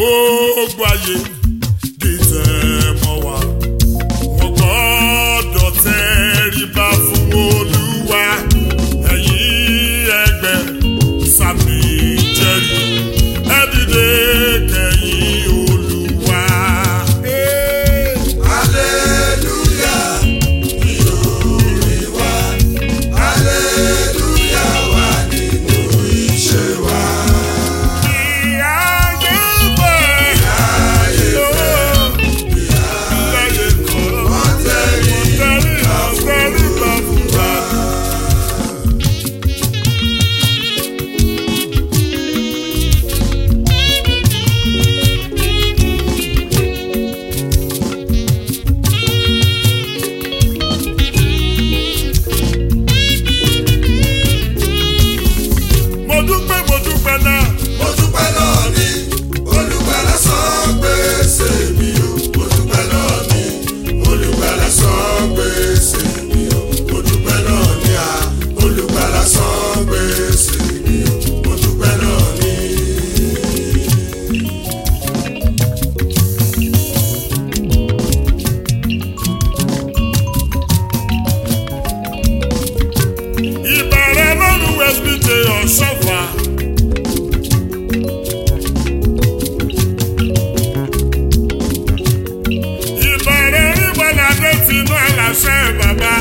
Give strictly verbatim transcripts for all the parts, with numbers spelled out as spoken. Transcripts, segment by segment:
gbogbo ayé dìtẹ̀ mọ́ wa. Wọ́n gbọ́dọ̀ tẹríba fún Olúwa. Ẹ̀yin ẹgbẹ́ sàmì jẹ́rìí. Ẹ dìde kẹ̀yìn Olúwa. Hallelujah, ni orin wa. Hallelujah wà nínú iṣẹ́ wa. Sọ́fà. Ìbẹ̀rẹ̀ ìbọ̀ládé tinú àlàṣẹ bàbá.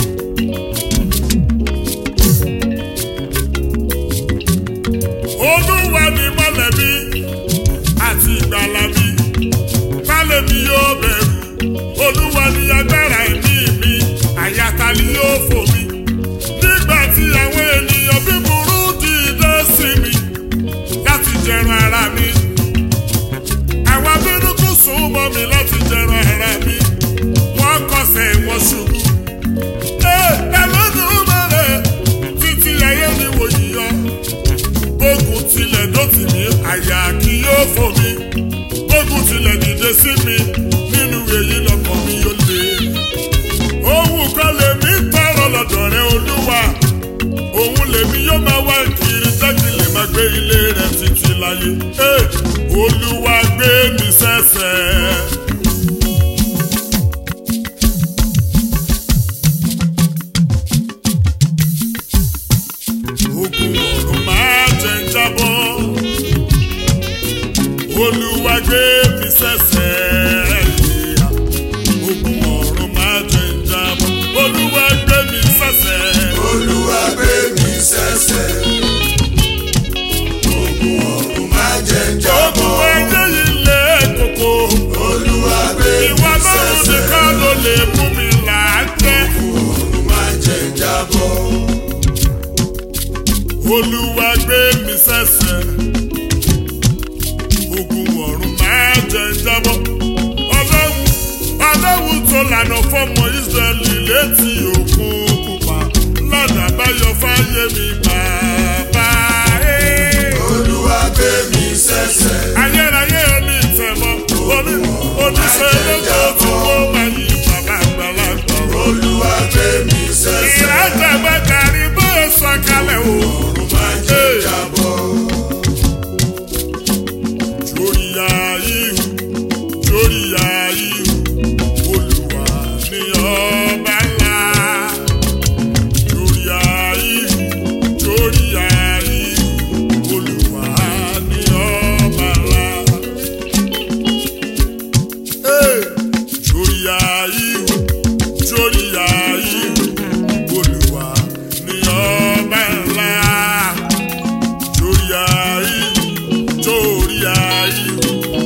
Olúwa ni mọ̀lẹ́bí àti ìgbàlà mi. Kálẹ̀ mi yóò bẹ̀rù. Olúwa ni agbára ẹ̀mí mi. Àyàtà ni yóò fò mí. Nígbà tí àwọn ènìyàn bí burú dìde sí mi láti jẹran ara mi. Àwọn abínúkú sùn mọ́ mi láti jẹran ara mi. Wọ́n kọsẹ̀ wọ́n ṣubú. Ẹlọ́dún mẹ́rẹ̀ títí ayé mi wò yíyọ. Ogun tilẹ̀ dọ̀tí mi, àyà kì yóò fò mí. Ogun tilẹ̀ dìde sí mi, nínú èyí lọ́kàn mi yóò lé. Ohun kan lèmi tọrọ lọ́dọ̀ rẹ Olúwa. Òun lèmi yóò máa wá kiri jẹ́kí lè máa gbé ilé rẹ̀ títí láyé. Olúwa gbé mi sẹ́sẹ̀. Ogun ọ̀run máa jẹ ń jábọ́. Olúwa gbé mi sẹ́sẹ̀. Ogun ọ̀run máa jẹ ń jábọ́. Olúwa gbé mi sẹ́sẹ̀. Olúwa gbé mi sẹ́sẹ̀. Ogun ọ̀run má jẹ́ ń jábọ́. Ogun ẹyẹ ilé kòkó. Olúwa gbé mi Ìwà lọ́rùn sẹ́sẹ̀. nìkan ló lè mú mi là á jẹ́. Ogun ọ̀run má jẹ́ ń jábọ́. Olúwa gbé mi sẹ́sẹ̀. Ogun ọ̀run máa jẹ ń jábọ́. Ọlọ́run Ọlọ́run tó lànà fọ́mọ Ísírẹ́lì létí òkun pupa. Lọ́dà báyọ̀ fáyé mi bàbá. Olúwa gbé mi sẹ́sẹ̀. Ayérayé oní ìtẹ̀mọ́. Oníṣẹ́ lóko tí wọ́n máa yí bàbá àgbàlagbà. Olúwa gbé mi sẹ́sẹ̀. Ìrájà gbàgàrí bó sọ̀kalẹ̀ o. Ọ̀run má jẹ́ ń jábọ́. Jóríyá ihu, jóríyá ihu, Olúwa ni ọba ńlá. Jóríyá ihu, jóríyá ihu, Olúwa ni ọba ńlá. Jóríyá ihu, jóríyá ihu, Olúwa ni ọba ńlá. Jóríyá ihu, jóríyá ihu.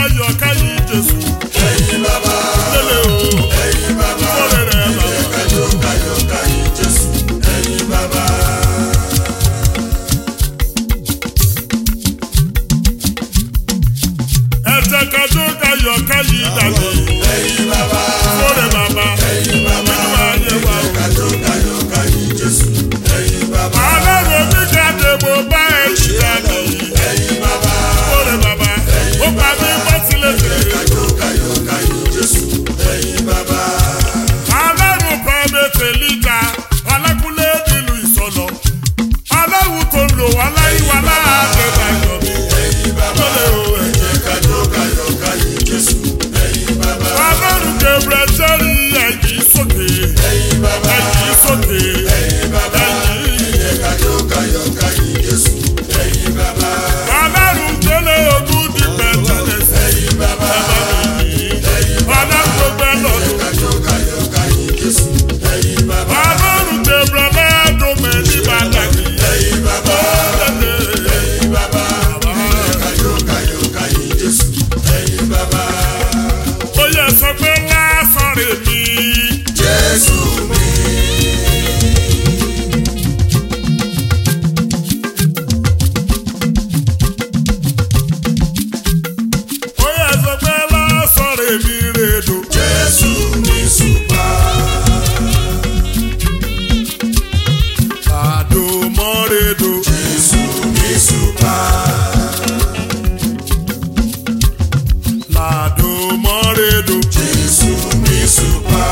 káyọ̀ káyì Jésù. ẹ̀yin bàbá. Lélẹ̀ o. ẹ̀yin bàbá. Fọ́lẹ̀ rẹ̀ bàbá. ẹ jẹ́ ká jó káyọ̀ káyì Jésù. ẹ̀yin bàbá. Ẹ jẹ́ ká jó káyọ̀ káyì dàdí. ẹ̀yin bàbá. Fọ́lẹ̀ bàbá. ẹ̀yin bàbá. Nínú ayé wa ẹ o. jẹ́ ká jó káyọ̀ káyì Jésù. ẹ̀yin bàbá. Ọlọ́run mi jáde mo bá ẹ ṣì dàdí. ẹ̀yin bàbá. Fọ́lẹ̀ bàbá. Ó pa mí bọ́ sílẹ̀ ẹ jẹ́ ká tèmi. jó káyọ̀ káyì Jésù. ẹ̀yin bàbá. Ọlọ́run Prophet Elijah Ọlákúnlé nílùú Ìsọlọ̀. Ọlọ́run tó lò wá láyé wa láàbẹ̀ bàyọ̀ mi. ẹ̀yin bàbá. Lólè o ẹ̀. ẹ jẹ́ ká jó káyọ̀ káyì Jésù. ẹ̀yin bàbá. Ọlọ́run Gabriel sẹ́rí ẹ̀yìn sókè. ẹ̀yin bàbá. Ẹ̀yìn sókè. ẹ̀yin bàbá. Ẹ̀yìn. ẹ jẹ́ ká jó káyọ̀ káyì Jésù. ẹ̀yin bàbá. Ọlọ́run délé ogún dípẹ́ tẹ̀lé sí. ẹ̀yin bàbá. ẹ̀yin bàbá. Ọlọ́run tó gbẹ ẹ jẹ́ lọ́dún. ká jó káyọ̀ káyì Jésù. ẹ̀yin bàbá. Ọlọ́run Gabriel lẹ́ẹ̀dùn mẹ́rin bàdàkì. ẹ̀yin bàbá. ẹ̀yin bàbá. ẹ jẹ́ ká jó káyọ̀ káyì Jésù. ẹ̀yin bàbá. Ó yẹ sọ pé lásán rè mí. Jésù mi. Ó yẹ sọ pé lásán rè mí rèdò. Jésù mi súpà. Àdó mọ́ rèdò. Jésù mi súpà. Làdó mọ́ rèdò. Jésù mi súpà.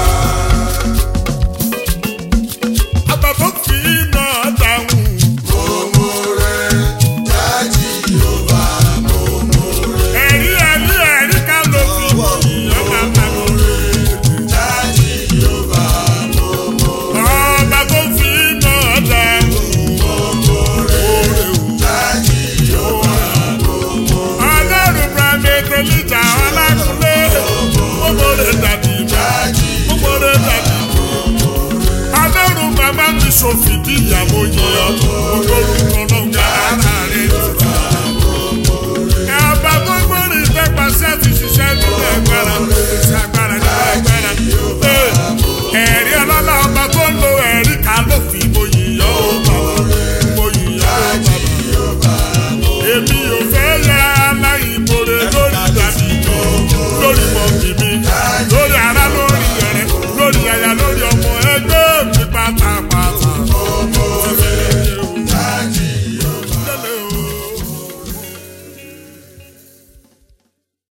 Àbàbọ̀ fi iná dáhùn. Momo rẹ̀ jáde yóò bá momo rẹ̀. Ẹ̀rí ẹ̀rí ẹ̀rí ká ló fi ìyọ́ bàbá lórí. Jáde yóò bá momo rẹ̀. Ọba tó fi iná dáhùn. Momo rẹ̀ jáde yóò bá momo rẹ̀. Ọlọ́run Prophet Elijah Ọlákúnlé. Gbogbo rẹ̀ dàbí mi. Jáde Gbogbo rẹ̀ dàbí mi. Ọlọ́run bàbá mi ṣòfìdí ìyàwó yẹn.